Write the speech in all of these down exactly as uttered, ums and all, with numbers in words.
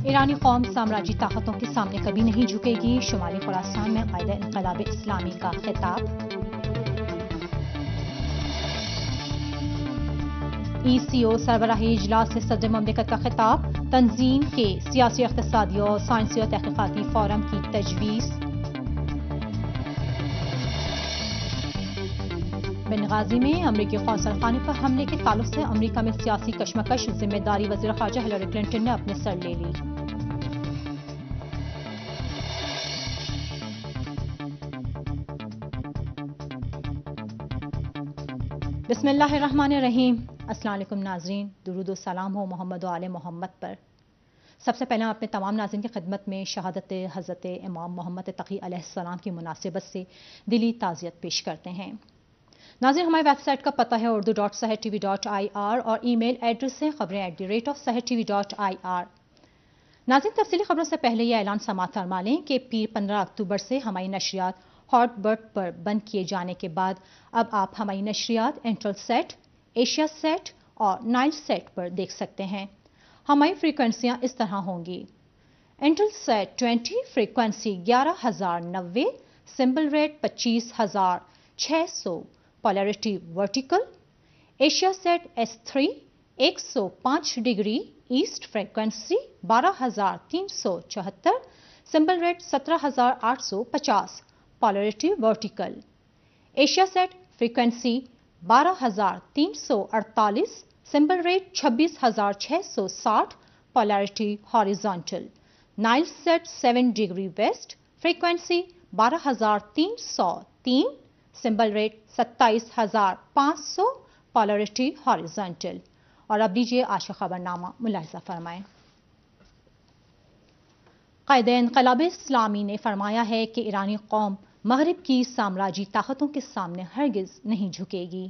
ایرانی قوم سامراجی طاقتوں کے سامنے کبھی نہیں جھکے گی، شمالی خراسان میں قائد انقلاب اسلامی کا خطاب۔ ای سی او سربراہی اجلاس سے صدر مملکت کا خطاب، تنظیم کے سیاسی، اقتصادی اور سائنسی اور تحقیقاتی فورم کی تجویز۔ بنغازی میں امریکی قونصل خانے پر حملے کے تعلق سے امریکہ میں سیاسی کشمکش، ذمہ داری وزیر خارجہ ہلری کلنٹن نے اپنے سر لے لی۔ بسم اللہ الرحمن الرحیم۔ السلام علیکم ناظرین، درود و سلام ہو محمد و آل محمد پر۔ سب سے پہلے ہم اپنے تمام ناظرین کی خدمت میں شہادت حضرت امام محمد تقی علیہ السلام کی مناسبت سے دلی تعزیت پیش کرتے ہیں۔ ناظرین، ہماری ویب سائٹ کا پتہ ہے Urdu dot Sahar T V dot I R اور ای میل ایڈریس ہے خبریں at the rate of Sahar T V dot I R. ناظرین، تفصیلی خبروں سے پہلے یہ اعلان سماعت فرما لیں کہ پیر پندرہ اکتوبر سے ہماری نشریات ہاٹ برڈ پر بند کیے جانے کے بعد اب آپ ہماری نشریات انٹرل سیٹ، ایشیا سیٹ اور نائل سیٹ پر دیکھ سکتے ہیں۔ ہماری فریکوینسیاں اس طرح ہوں گی: انٹرل سیٹ بیس فریکوینسی گیارہ ہزار نوے، سمبل ریٹ پچیس ہزار چھ سو، polarity vertical. AsiaSat S three ایک سو پانچ ڈگری ایسٹ، فریکوینسی بارہ ہزار تین سو چوہتر، سمبل ریٹ سترہ ہزار آٹھ سو پچاس، polarity vertical. AsiaSat frequency بارہ ہزار تین سو اڑتالیس، سمبل ریٹ چھبیس ہزار چھ سو ساٹھ، polarity horizontal. Nilesat seven degree west, frequency بارہ ہزار تین سو تین، سمبل ریٹ ستائیس ہزار پانچ سو، پولیرٹی ہاریزونٹل۔ اور اب لیجیے آج کا خبر نامہ ملاحظہ فرمائیں۔ قائد انقلاب اسلامی نے فرمایا ہے کہ ایرانی قوم مغرب کی سامراجی طاقتوں کے سامنے ہرگز نہیں جھکے گی۔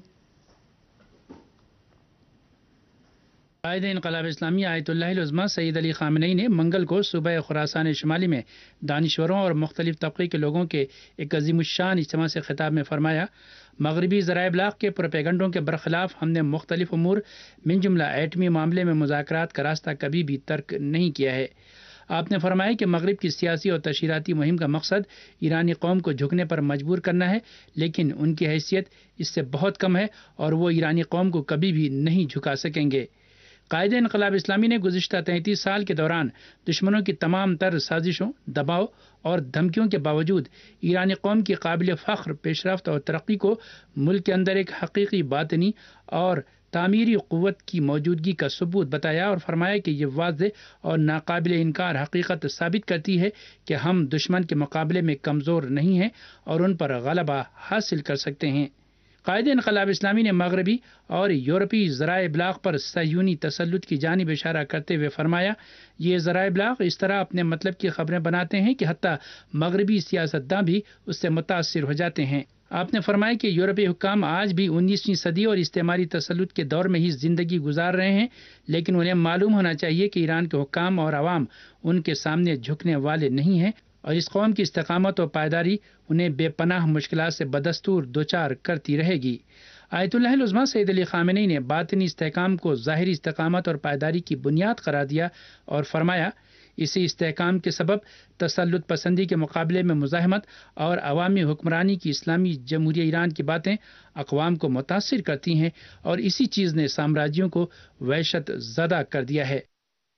قائد انقلاب اسلامی آیت اللہ العظمیٰ سید علی خامنئی نے منگل کو صوبہ خراسان شمالی میں دانشوروں اور مختلف طبقے کے لوگوں کے ایک عظیم الشان اجتماع سے خطاب میں فرمایا، مغربی ذرائع ابلاغ کے پروپیگنڈوں کے برخلاف ہم نے مختلف امور من جملہ ایٹمی معاملے میں مذاکرات کا راستہ کبھی بھی ترک نہیں کیا ہے۔ آپ نے فرمایا کہ مغرب کی سیاسی اور تشہیراتی مہم کا مقصد ایرانی قوم کو جھکنے پر مجبور کرنا ہے، لیکن ان کی حیثیت اس سے بہت کم ہے اور وہ ایرانی قوم کو کبھی بھی نہیں جھکا سکیں گے۔ قائد انقلاب اسلامی نے گزشتہ تینتیس سال کے دوران دشمنوں کی تمام تر سازشوں، دباؤ اور دھمکیوں کے باوجود ایرانی قوم کی قابل فخر پیش رفت اور ترقی کو ملک کے اندر ایک حقیقی باطنی اور تعمیری قوت کی موجودگی کا ثبوت بتایا اور فرمایا کہ یہ واضح اور ناقابل انکار حقیقت ثابت کرتی ہے کہ ہم دشمن کے مقابلے میں کمزور نہیں ہیں اور ان پر غلبہ حاصل کر سکتے ہیں۔ قائد انقلاب اسلامی نے مغربی اور یورپی ذرائع ابلاغ پر صہیونی تسلط کی جانب اشارہ کرتے ہوئے فرمایا، یہ ذرائع ابلاغ اس طرح اپنے مطلب کی خبریں بناتے ہیں کہ حتیٰ مغربی سیاستداں بھی اس سے متاثر ہو جاتے ہیں۔ آپ نے فرمایا کہ یورپی حکام آج بھی انیسویں صدی اور استعماری تسلط کے دور میں ہی زندگی گزار رہے ہیں، لیکن انہیں معلوم ہونا چاہیے کہ ایران کے حکام اور عوام ان کے سامنے جھکنے والے نہیں ہیں اور اس قوم کی استقامت و پائیداری انہیں بے پناہ مشکلات سے بدستور دوچار کرتی رہے گی۔ آیت اللہ العظمیٰ سید علی خامنئی نے باطنی استحکام کو ظاہری استقامت اور پائیداری کی بنیاد قرار دیا اور فرمایا، اسی استحکام کے سبب تسلط پسندی کے مقابلے میں مزاحمت اور عوامی حکمرانی کی اسلامی جمہوریہ ایران کی باتیں اقوام کو متاثر کرتی ہیں اور اسی چیز نے سامراجیوں کو وحشت زدہ کر دیا ہے۔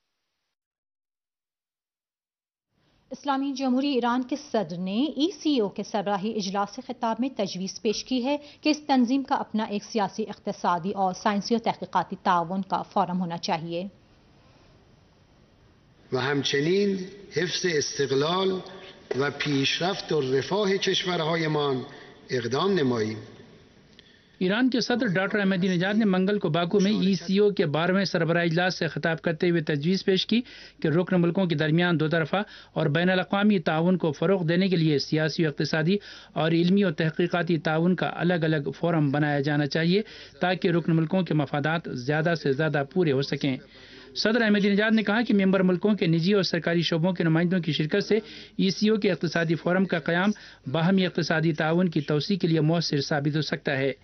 اسلامی جمہوریہ ایران کے صدر نے ای سی او کے سربراہی اجلاس سے خطاب میں تجویز پیش کی ہے کہ اس تنظیم کا اپنا ایک سیاسی، اقتصادی اور سائنسی اور تحقیقاتی تعاون کا فورم ہونا چاہیے۔ و همچنین حفظ استقلال و پیشرفت و رفاه کشورهایمان اقدام نماییم۔ ایران کے صدر ڈاکٹر احمدی نژاد نے منگل کو باکو میں ای سی او کے بارہویں سربراہی اجلاس سے خطاب کرتے ہوئے تجویز پیش کی کہ رکن ملکوں کے درمیان دو طرفہ اور بین الاقوامی تعاون کو فروغ دینے کے لیے سیاسی، اقتصادی اور علمی اور تحقیقاتی تعاون کا الگ الگ فورم بنایا جانا چاہیے تاکہ رکن ملکوں کے مفادات زیادہ سے زیادہ پورے ہو سکیں۔ صدر احمدی نژاد نے کہا کہ ممبر ملکوں کے نجی اور سرکاری شعبوں کے نمائندوں کی شرکت سے ای سی او کے اقتصادی فورم کا قیام باہمی اقتصادی تعاون کی توسیع کے لیے مؤثر ثابت ہو سکتا ہے۔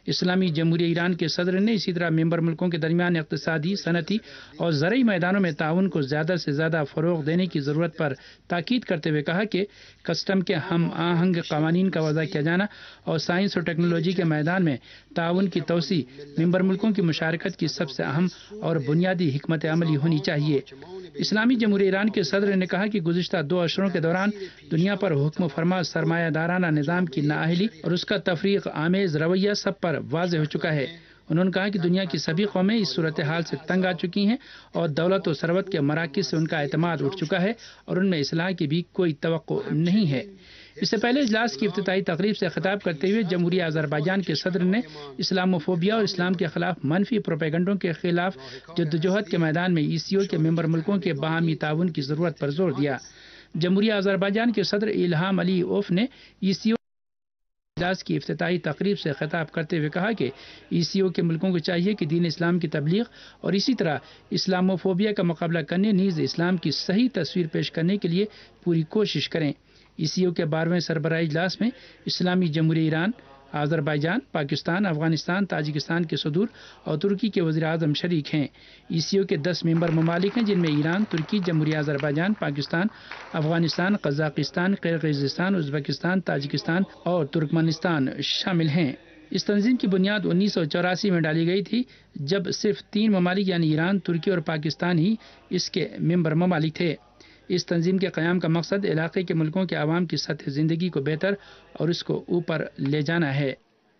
اسلامی جمہوریہ ایران کے صدر نے اسی طرح ممبر ملکوں کے درمیان اقتصادی، صنعتی اور زرعی میدانوں میں تعاون کو زیادہ سے زیادہ فروغ دینے کی ضرورت پر تاکید کرتے ہوئے کہا کہ کسٹم کے ہم آہنگ قوانین کا وضع کیا جانا اور سائنس اور ٹیکنالوجی کے میدان میں تعاون کی توسیع ممبر ملکوں کی مشارکت کی سب سے اہم اور بنیادی حکمت عملی ہونی چاہیے۔ اسلامی جمہوریہ ایران کے صدر نے کہا کہ گزشتہ دو اشروں کے دوران دنیا پر حکم فرما سرمایہ دارانہ نظام کی نااہلی اور اس کا تفریق آمیز رویہ سب پر واضح ہو چکا ہے۔ انہوں نے کہا کہ دنیا کی سبھی قومیں اس صورتحال سے تنگ آ چکی ہیں اور دولت و ثروت کے مراکز سے ان کا اعتماد اٹھ چکا ہے اور ان میں اصلاح کی بھی کوئی توقع نہیں ہے۔ اس سے پہلے اجلاس کی افتتاحی تقریب سے خطاب کرتے ہوئے جمہوریہ آذربائیجان کے صدر نے اسلاموفوبیا اور اسلام کے خلاف منفی پروپیگنڈوں کے خلاف جدوجہد کے میدان میں ای سی او کے ممبر ملکوں کے باہمی تعاون کی ضرورت پر زور دیا۔ جمہوریہ آذربائیجان کے صدر الہام علی اوف نے ای سی او اجلاس کی افتتاحی تقریب سے خطاب کرتے ہوئے کہا کہ ای سی او کے ملکوں کو چاہیے کہ دین اسلام کی تبلیغ اور اسی طرح اسلاموفوبیا کا مقابلہ کرنے نیز اسلام کی صحیح تصویر پیش کرنے کے لیے پوری کوشش کریں۔ ای سی او کے بارہویں سربراہی اجلاس میں اسلامی جمہوریہ Iran, Azerbaijan, Pakistan, Afghanistan, Tajikistan کے صدور اور ترکی کے وزیر اعظم شریک ہیں۔ ای سی او کے دس ممبر ممالک ہیں جن میں ایران، ترکی، جمہوریہ Azerbaijan, Pakistan, Afghanistan, Kazakhstan, Kyrgyzstan, Uzbekistan, Tajikistan اور ترکمانستان شامل ہیں۔ اس تنظیم کی بنیاد انیس سو چوراسی میں ڈالی گئی تھی جب صرف تین ممالک یعنی ایران، ترکی اور پاکستان ہی اس کے ممبر ممالک تھے۔ اس تنظیم کے قیام کا مقصد علاقے کے ملکوں کے عوام کی سطح زندگی کو بہتر اور اس کو اوپر لے جانا ہے۔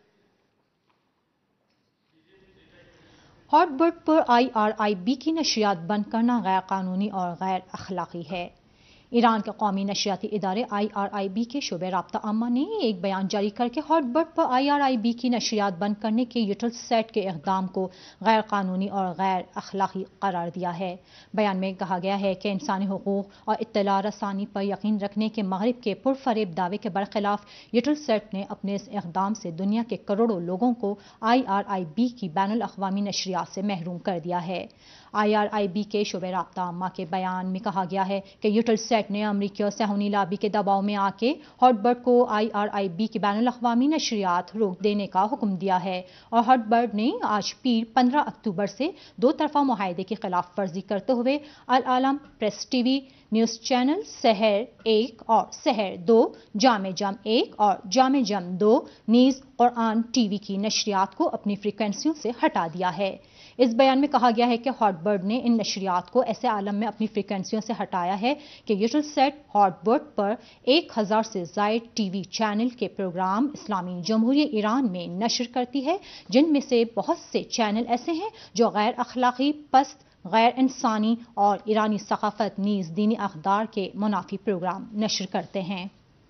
ہاٹ برڈ پر آئی آر آئی بی کی نشریات بند کرنا غیر قانونی اور غیر اخلاقی ہے۔ ایران کے قومی نشریاتی ادارے آئی آر آئی بی کے شعبہ رابطہ عامہ نے ایک بیان جاری کر کے ہاٹ برڈ پر آئی آر آئی بی کی نشریات بند کرنے کے یوٹل سیٹ کے اقدام کو غیر قانونی اور غیر اخلاقی قرار دیا ہے۔ بیان میں کہا گیا ہے کہ انسانی حقوق اور اطلاع رسانی پر یقین رکھنے کے مغرب کے پرفریب دعوے کے برخلاف یوٹل سیٹ نے اپنے اس اقدام سے دنیا کے کروڑوں لوگوں کو آئی آر آئی بی کی بین الاقوامی نشریات سے محروم کر دیا ہے۔ آئی آر آئی بی کے شعبہ رابطہ عامہ کے بیان میں کہا گیا ہے کہ یوٹل سیٹ نے امریکی اور صہیونی لابی کے دباؤ میں آ کے ہاٹ برڈ کو آئی آر آئی بی کی بین الاقوامی نشریات روک دینے کا حکم دیا ہے اور ہاٹ برڈ نے آج پیر پندرہ اکتوبر سے دو طرفہ معاہدے کی خلاف ورزی کرتے ہوئے Al Alam Press T V, news channel Sahar ایک اور سحر دو، جامع جم ایک اور جامع جم دو، نیز قرآن ٹی وی کی نشریات کو اپنی فریکوینسیوں سے ہٹا دیا ہے۔ اس بیان میں کہا گیا ہے کہ ہاٹ برڈ نے ان نشریات کو ایسے عالم میں اپنی فریکوینسیوں سے ہٹایا ہے کہ یوٹل سیٹ ہاٹ برڈ پر ایک ہزار سے زائد ٹی وی چینل کے پروگرام اسلامی جمہوریہ ایران میں نشر کرتی ہے، جن میں سے بہت سے چینل ایسے ہیں جو غیر اخلاقی، پست، غیر انسانی اور ایرانی ثقافت نیز دینی اقدار کے منافی پروگرام نشر کرتے ہیں۔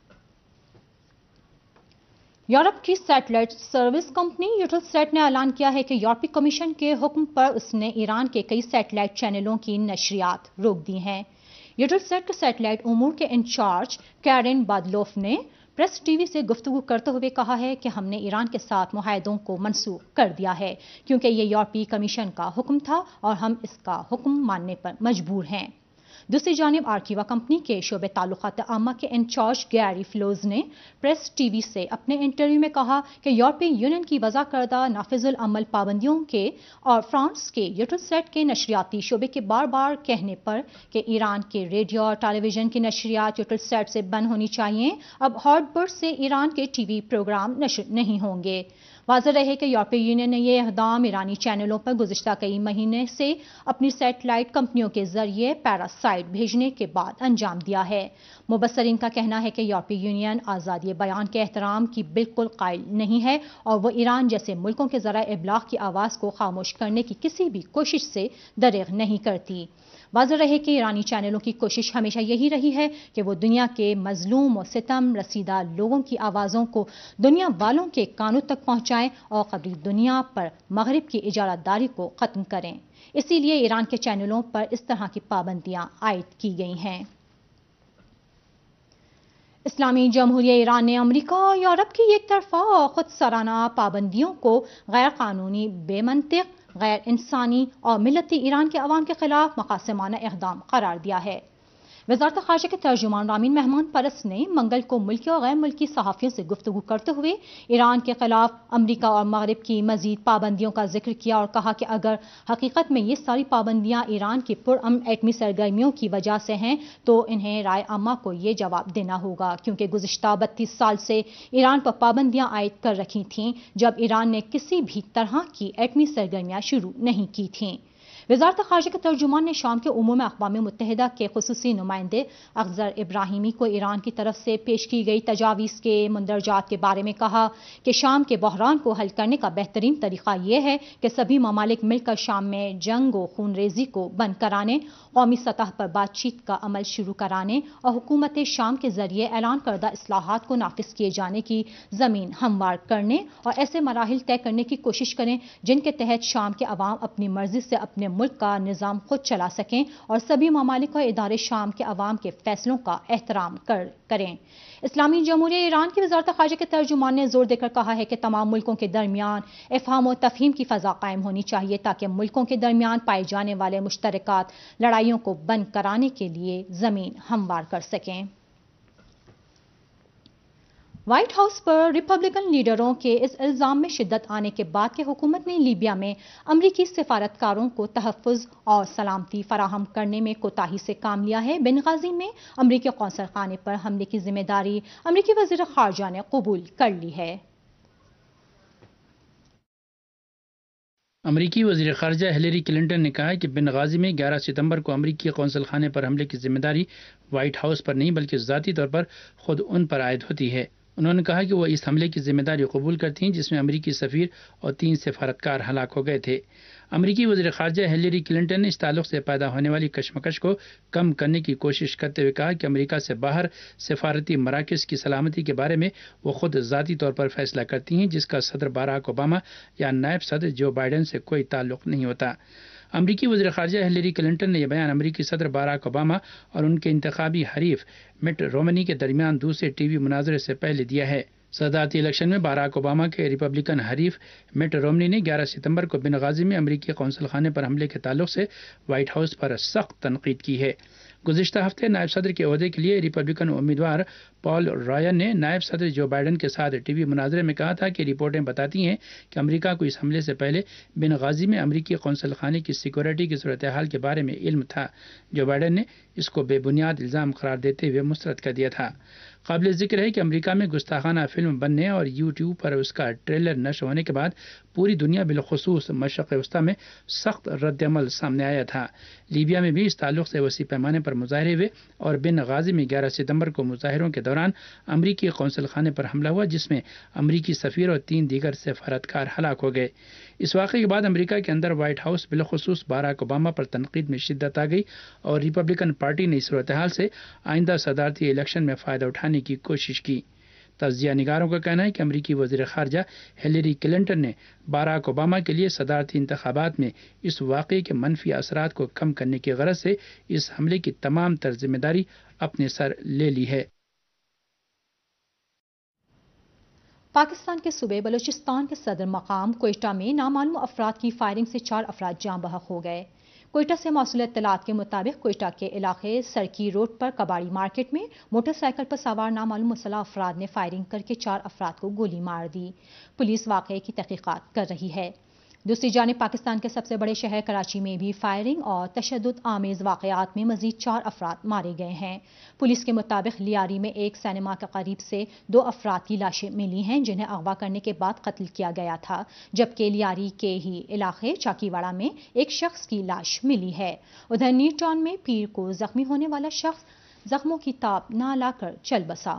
یورپ کی satellite service company Eutelsat نے اعلان کیا ہے کہ یورپی کمیشن کے حکم پر اس نے ایران کے کئی سیٹلائٹ چینلوں کی نشریات روک دی ہیں۔ یوٹل سیٹ کے سیٹلائٹ امور کے انچارج کیرن بادلوف نے پریس ٹی وی سے گفتگو کرتے ہوئے کہا ہے کہ ہم نے ایران کے ساتھ معاہدوں کو منسوخ کر دیا ہے کیونکہ یہ یورپی کمیشن کا حکم تھا اور ہم اس کا حکم ماننے پر مجبور ہیں۔ دوسری جانب آرکیوا کمپنی کے شعبہ تعلقات عامہ کے انچارج گیری فلوز نے پریس ٹی وی سے اپنے انٹرویو میں کہا کہ یورپی یونین کی وضع کردہ نافذ العمل پابندیوں کے اور فرانس کے یوٹل سیٹ کے نشریاتی شعبے کے بار بار کہنے پر کہ ایران کے ریڈیو اور ٹیلی ویژن کی نشریات یوٹل سیٹ سے بند ہونی چاہیے، اب ہاٹ برڈ سے ایران کے ٹی وی پروگرام نشر نہیں ہوں گے۔ واضح رہے کہ یورپی یونین نے یہ اقدام ایرانی چینلوں پر گزشتہ کئی مہینے سے اپنی سیٹلائٹ کمپنیوں کے ذریعے پیراسائٹ بھیجنے کے بعد انجام دیا ہے۔ مبصرین کا کہنا ہے کہ یورپی یونین آزادی بیان کے احترام کی بالکل قائل نہیں ہے اور وہ ایران جیسے ملکوں کے ذرائع ابلاغ کی آواز کو خاموش کرنے کی کسی بھی کوشش سے دریغ نہیں کرتی۔ واضح رہے کہ ایرانی چینلوں کی کوشش ہمیشہ یہی رہی ہے کہ وہ دنیا کے مظلوم و ستم رسیدہ لوگوں کی آوازوں کو دنیا والوں کے کانوں تک پہنچائیں اور قبری دنیا پر مغرب کی اجارت داری کو ختم کریں۔ اسی لیے ایران کے چینلوں پر اس طرح کی پابندیاں عائد کی گئی ہیں۔ اسلامی جمہوریہ ایران نے امریکہ اور یورپ کی ایک طرفہ اور خود سرانہ پابندیوں کو غیر قانونی، بے منطق، غیر انسانی اور ملتی ایران کے عوام کے خلاف مقاصمانہ اقدام قرار دیا ہے۔ وزارت خارجہ کے ترجمان رامین مہمان پرست نے منگل کو ملکی اور غیر ملکی صحافیوں سے گفتگو کرتے ہوئے ایران کے خلاف امریکہ اور مغرب کی مزید پابندیوں کا ذکر کیا اور کہا کہ اگر حقیقت میں یہ ساری پابندیاں ایران کی پرامن ایٹمی سرگرمیوں کی وجہ سے ہیں تو انہیں رائے عامہ کو یہ جواب دینا ہوگا، کیونکہ گزشتہ بتیس سال سے ایران پر پابندیاں عائد کر رکھی تھیں جب ایران نے کسی بھی طرح کی ایٹمی سرگرمیاں شروع نہیں کی تھیں۔ وزارت خارجہ کے ترجمان نے شام کے امور میں اقوام متحدہ کے خصوصی نمائندے اخضر ابراہیمی کو ایران کی طرف سے پیش کی گئی تجاویز کے مندرجات کے بارے میں کہا کہ شام کے بحران کو حل کرنے کا بہترین طریقہ یہ ہے کہ سبھی ممالک مل کر شام میں جنگ و خون ریزی کو بند کرانے، قومی سطح پر بات چیت کا عمل شروع کرانے اور حکومت شام کے ذریعے اعلان کردہ اصلاحات کو نافذ کیے جانے کی زمین ہموار کرنے اور ایسے مراحل طے کرنے کی کوشش کریں جن کے تحت شام کے عوام اپنی مرضی سے اپنے ملک کا نظام خود چلا سکیں اور سبھی ممالک اور ادارے شام کے عوام کے فیصلوں کا احترام کر کریں۔ اسلامی جمہوریہ ایران کی وزارت خارجہ کے ترجمان نے زور دے کر کہا ہے کہ تمام ملکوں کے درمیان افہام و تفہیم کی فضا قائم ہونی چاہیے تاکہ ملکوں کے درمیان پائے جانے والے مشترکات لڑائیوں کو بند کرانے کے لیے زمین ہموار کر سکیں۔ وائٹ ہاؤس پر ریپبلکن لیڈروں کے اس الزام میں شدت آنے کے بعد کہ حکومت نے لیبیا میں امریکی سفارتکاروں کو تحفظ اور سلامتی فراہم کرنے میں کوتاہی سے کام لیا ہے، بنغازی میں امریکی قونصل خانے پر حملے کی ذمہ داری امریکی وزیر خارجہ نے قبول کر لی ہے۔ امریکی وزیر خارجہ ہلیری کلنٹن نے کہا کہ بنغازی میں گیارہ ستمبر کو امریکی قونصل خانے پر حملے کی ذمہ داری وائٹ ہاؤس پر نہیں بلکہ ذاتی طور پر خود ان پر عائد ہوتی ہے۔ انہوں نے کہا کہ وہ اس حملے کی ذمہ داری قبول کرتی ہیں جس میں امریکی سفیر اور تین سفارتکار ہلاک ہو گئے تھے۔ امریکی وزیر خارجہ ہلیری کلنٹن نے اس تعلق سے پیدا ہونے والی کشمکش کو کم کرنے کی کوشش کرتے ہوئے کہا کہ امریکہ سے باہر سفارتی مراکز کی سلامتی کے بارے میں وہ خود ذاتی طور پر فیصلہ کرتی ہیں، جس کا صدر باراک اوباما یا نائب صدر جو بائیڈن سے کوئی تعلق نہیں ہوتا۔ امریکی وزیر خارجہ ہلیری کلنٹن نے یہ بیان امریکی صدر باراک اوباما اور ان کے انتخابی حریف مٹ رومنی کے درمیان دوسرے ٹی وی مناظرے سے پہلے دیا ہے۔ صدارتی الیکشن میں باراک اوباما کے ریپبلکن حریف مٹ رومنی نے گیارہ ستمبر کو بنغازی میں امریکی قونصل خانے پر حملے کے تعلق سے وائٹ ہاؤس پر سخت تنقید کی ہے۔ گزشتہ ہفتے نائب صدر کے عہدے کے لیے ریپبلکن امیدوار پال رائن نے نائب صدر جو بائیڈن کے ساتھ ٹی وی مناظرے میں کہا تھا کہ رپورٹیں بتاتی ہیں کہ امریکہ کو اس حملے سے پہلے بنغازی میں امریکی قونصل خانے کی سیکورٹی کی صورتحال کے بارے میں علم تھا۔ جو بائیڈن نے اس کو بے بنیاد الزام قرار دیتے ہوئے مسترد کر دیا تھا۔ قابل ذکر ہے کہ امریکہ میں گستاخانہ فلم بننے اور یوٹیوب پر اس کا ٹریلر نشر ہونے کے بعد پوری دنیا بالخصوص مشرق وسطیٰ میں سخت رد عمل سامنے آیا تھا۔ لیبیا میں بھی اس تعلق سے وسیع پیمانے پر مظاہرے ہوئے اور بنغازی میں گیارہ ستمبر کو مظاہروں کے دوران امریکی قونصل خانے پر حملہ ہوا جس میں امریکی سفیر اور تین دیگر سفارتکار ہلاک ہو گئے۔ اس واقعے کے بعد امریکہ کے اندر وائٹ ہاؤس بالخصوص باراک اوباما پر تنقید میں شدت آ گئی اور ریپبلکن پارٹی نے اس صورتحال سے آئندہ صدارتی الیکشن میں فائدہ اٹھانے کی کوشش کی۔ تجزیہ نگاروں کا کہنا ہے کہ امریکی وزیر خارجہ ہلیری کلنٹن نے باراک اوباما کے لیے صدارتی انتخابات میں اس واقعے کے منفی اثرات کو کم کرنے کی غرض سے اس حملے کی تمام تر ذمہ داری اپنے سر لے لی ہے۔ پاکستان کے صوبے بلوچستان کے صدر مقام کوئٹہ میں نامعلوم افراد کی فائرنگ سے چار افراد جاں بحق ہو گئے۔ کوئٹہ سے موصول اطلاعات کے مطابق کوئٹہ کے علاقے سرکی روڈ پر کباڑی مارکیٹ میں موٹر سائیکل پر سوار نامعلوم مسلح افراد نے فائرنگ کر کے چار افراد کو گولی مار دی۔ پولیس واقعے کی تحقیقات کر رہی ہے۔ دوسری جانب پاکستان کے سب سے بڑے شہر کراچی میں بھی فائرنگ اور تشدد آمیز واقعات میں مزید چار افراد مارے گئے ہیں۔ پولیس کے مطابق لیاری میں ایک سینما کے قریب سے دو افراد کی لاشیں ملی ہیں جنہیں اغوا کرنے کے بعد قتل کیا گیا تھا، جبکہ لیاری کے ہی علاقے چاکی واڑہ میں ایک شخص کی لاش ملی ہے۔ ادھر نیو ٹاؤن میں پیر کو زخمی ہونے والا شخص زخموں کی تاب نہ لا کر چل بسا۔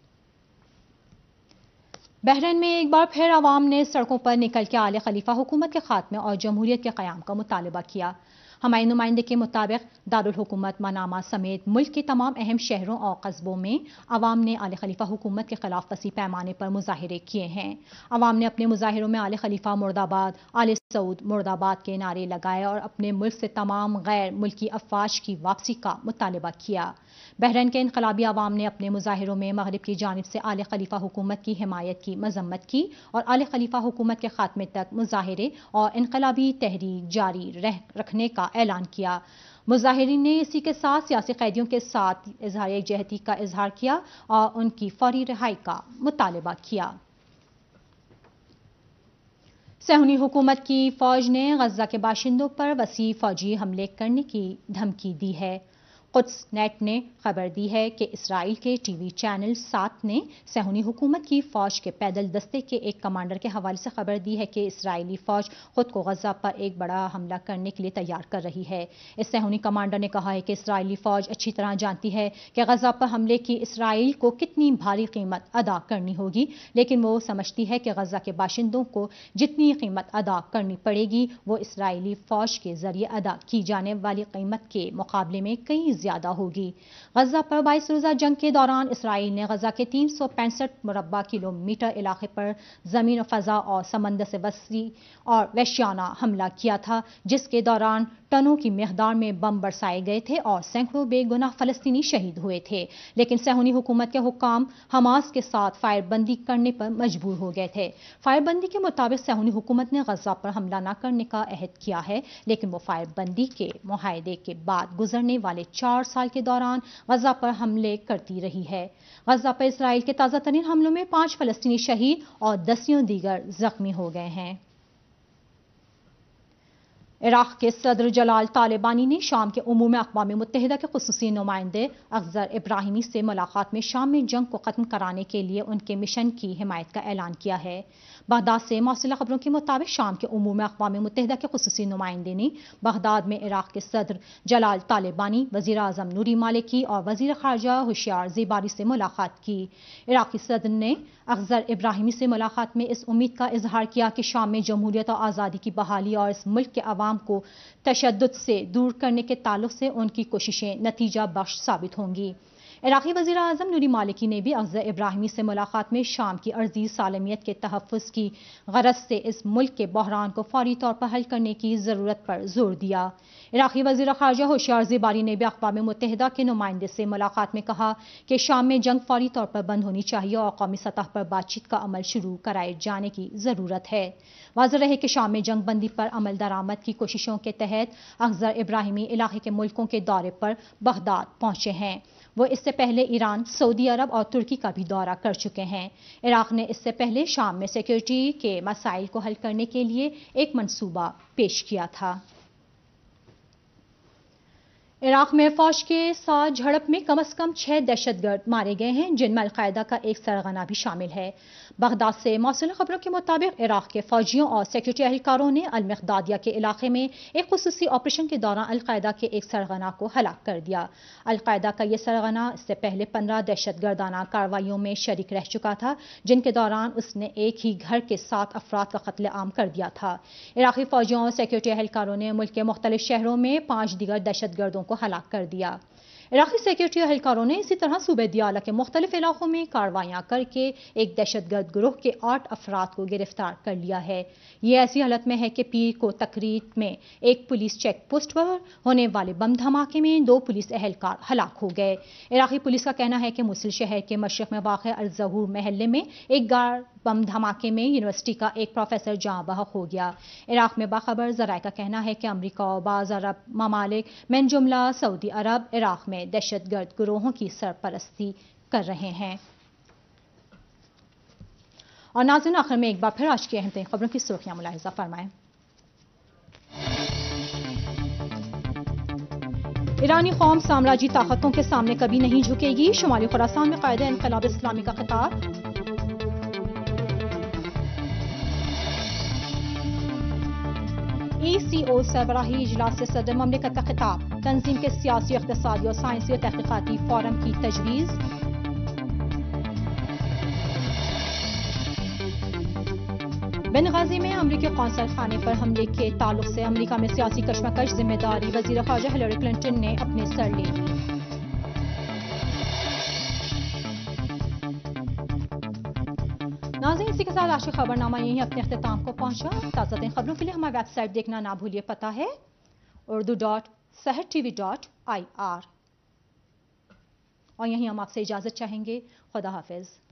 بحرین میں ایک بار پھر عوام نے سڑکوں پر نکل کے آل خلیفہ حکومت کے خاتمے اور جمہوریت کے قیام کا مطالبہ کیا۔ ہمارے نمائندے کے مطابق دارالحکومت منامہ سمیت ملک کے تمام اہم شہروں اور قصبوں میں عوام نے آل خلیفہ حکومت کے خلاف وسیع پیمانے پر مظاہرے کیے ہیں۔ عوام نے اپنے مظاہروں میں آل خلیفہ مرد آباد، آل سعود مرد آباد کے نعرے لگائے اور اپنے ملک سے تمام غیر ملکی افواج کی واپسی کا مطالبہ کیا۔ بحرین کے انقلابی عوام نے اپنے مظاہروں میں مغرب کی جانب سے آل خلیفہ حکومت کی حمایت کی مذمت کی اور آل خلیفہ حکومت کے خاتمے تک مظاہرے اور انقلابی تحریک جاری رکھنے کا کا اعلان کیا۔ مظاہرین نے اسی کے ساتھ سیاسی قیدیوں کے ساتھ اظہار یکجہتی کا اظہار کیا اور ان کی فوری رہائی کا مطالبہ کیا۔ صہیونی حکومت کی فوج نے غزہ کے باشندوں پر وسیع فوجی حملے کرنے کی دھمکی دی ہے۔ قدس نیٹ نے خبر دی ہے کہ اسرائیل کے ٹی وی چینل سات نے صہیونی حکومت کی فوج کے پیدل دستے کے ایک کمانڈر کے حوالے سے خبر دی ہے کہ اسرائیلی فوج خود کو غزہ پر ایک بڑا حملہ کرنے کے لیے تیار کر رہی ہے۔ اس صہیونی کمانڈر نے کہا ہے کہ اسرائیلی فوج اچھی طرح جانتی ہے کہ غزہ پر حملے کی اسرائیل کو کتنی بھاری قیمت ادا کرنی ہوگی، لیکن وہ سمجھتی ہے کہ غزہ کے باشندوں کو جتنی قیمت ادا کرنی پڑے گی وہ اسرائیلی فوج کے ذریعے ادا کی جانے والی قیمت کے مقابلے میں کئی زیادہ ہوگی۔ غزہ پر بائیس روزہ جنگ کے دوران اسرائیل نے غزہ کے تین سو پینسٹھ مربع کلومیٹر علاقے پر زمین و فضا اور سمندر سے وسیع اور وحشیانہ حملہ کیا تھا، جس کے دوران ٹنوں کی مقدار میں بم برسائے گئے تھے اور سینکڑوں بے گناہ فلسطینی شہید ہوئے تھے، لیکن صہیونی حکومت کے حکام حماس کے ساتھ فائر بندی کرنے پر مجبور ہو گئے تھے۔ فائر بندی کے مطابق صہیونی حکومت نے غزہ پر حملہ نہ کرنے کا عہد کیا ہے، لیکن وہ فائر بندی کے معاہدے کے بعد گزرنے والے چار سال کے دوران غزہ پر حملے کرتی رہی ہے۔ غزہ پر اسرائیل کے تازہ ترین حملوں میں پانچ فلسطینی شہید اور دسیوں دیگر زخمی ہو گئے ہیں۔ عراق کے صدر جلال طالبانی نے شام کے عموم اقوام متحدہ کے خصوصی نمائندے اخضر ابراہیمی سے ملاقات میں شام میں جنگ کو ختم کرانے کے لیے ان کے مشن کی حمایت کا اعلان کیا ہے۔ بغداد سے موصولہ خبروں کے مطابق شام کے عموم اقوام متحدہ کے خصوصی نمائندے نے بغداد میں عراق کے صدر جلال طالبانی، وزیر اعظم نوری مالکی اور وزیر خارجہ ہوشیار زیباری سے ملاقات کی۔ عراقی صدر نے اخضر ابراہیمی سے ملاقات میں اس امید کا اظہار کیا کہ شام میں جمہوریت اور آزادی کی بحالی اور اس ملک کے عوام کو تشدد سے دور کرنے کے تعلق سے ان کی کوششیں نتیجہ بخش ثابت ہوں گی۔ عراقی وزیر اعظم نوری مالکی نے بھی اخضر ابراہیمی سے ملاقات میں شام کی عرضی سالمیت کے تحفظ کی غرض سے اس ملک کے بحران کو فوری طور پر حل کرنے کی ضرورت پر زور دیا۔ عراقی وزیر خارجہ ہوشیار زیباری نے بھی اقوام متحدہ کے نمائندے سے ملاقات میں کہا کہ شام میں جنگ فوری طور پر بند ہونی چاہیے اور قومی سطح پر بات چیت کا عمل شروع کرائے جانے کی ضرورت ہے۔ واضح رہے کہ شام میں جنگ بندی پر عمل درآمد کی کوششوں کے تحت اخضر ابراہیمی علاقے کے ملکوں کے دورے پر بغداد پہنچے ہیں۔ وہ اس سے پہلے ایران، سعودی عرب اور ترکی کا بھی دورہ کر چکے ہیں۔ عراق نے اس سے پہلے شام میں سیکیورٹی کے مسائل کو حل کرنے کے لیے ایک منصوبہ پیش کیا تھا۔ عراق میں فوج کے ساتھ جھڑپ میں کم از کم چھ دہشت گرد مارے گئے ہیں، جن میں القاعدہ کا ایک سرغنہ بھی شامل ہے۔ بغداد سے موصول خبروں کے مطابق عراق کے فوجیوں اور سیکیورٹی اہلکاروں نے المقدادیہ کے علاقے میں ایک خصوصی آپریشن کے دوران القاعدہ کے ایک سرغنہ کو ہلاک کر دیا۔ القاعدہ کا یہ سرغنہ اس سے پہلے پندرہ دہشت گردانہ کارروائیوں میں شریک رہ چکا تھا، جن کے دوران اس نے ایک ہی گھر کے سات افراد کا قتل عام کر دیا تھا۔ عراقی فوجیوں اور سیکیورٹی اہلکاروں نے ملک کے مختلف شہروں میں پانچ دیگر دہشت گردوں کو ہلاک کر دیا۔ عراقی سیکیورٹی اہلکاروں نے اسی طرح صوبہ دیالہ کے مختلف علاقوں میں کارروائیاں کر کے ایک دہشت گرد گروہ کے آٹھ افراد کو گرفتار کر لیا ہے۔ یہ ایسی حالت میں ہے کہ پیر کو تقریب میں ایک پولیس چیک پوسٹ پر ہونے والے بم دھماکے میں دو پولیس اہلکار ہلاک ہو گئے۔ عراقی پولیس کا کہنا ہے کہ موصل شہر کے مشرق میں واقع الظہور محلے میں ایک گار بم دھماکے میں یونیورسٹی کا ایک پروفیسر جاں بحق ہو گیا۔ عراق میں باخبر ذرائع کا کہنا ہے کہ امریکہ اور بعض عرب ممالک من جملہ سعودی عرب عراق میں دہشت گرد گروہوں کی سرپرستی کر رہے ہیں۔ اور ناظرین، آخر میں ایک بار پھر آج کی اہم ترین خبروں کی سرخیاں ملاحظہ فرمائیں۔ ایرانی قوم سامراجی طاقتوں کے سامنے کبھی نہیں جھکے گی، شمالی خراسان میں قائد انقلاب اسلامی کا خطاب۔ ای سی او سربراہی اجلاس سے صدر مملکت کا خطاب، تنظیم کے سیاسی، اقتصادی اور سائنسی اور تحقیقاتی فورم کی تجویز۔ بنغازی میں امریکی قونصل خانے پر حملے کے تعلق سے امریکہ میں سیاسی کشمکش، ذمہ داری وزیر خارجہ ہلیری کلنٹن نے اپنے سر لے لی۔ ناظرین، اسی کے ساتھ آج کا خبر نامہ یہیں اپنے اختتام کو پہنچا۔ تازہ ترین خبروں کے لیے ہماری ویب سائٹ دیکھنا نہ بھولیے، پتہ ہے Urdu dot Sahar T V dot I R. اور یہیں ہم آپ سے اجازت چاہیں گے۔ خدا حافظ۔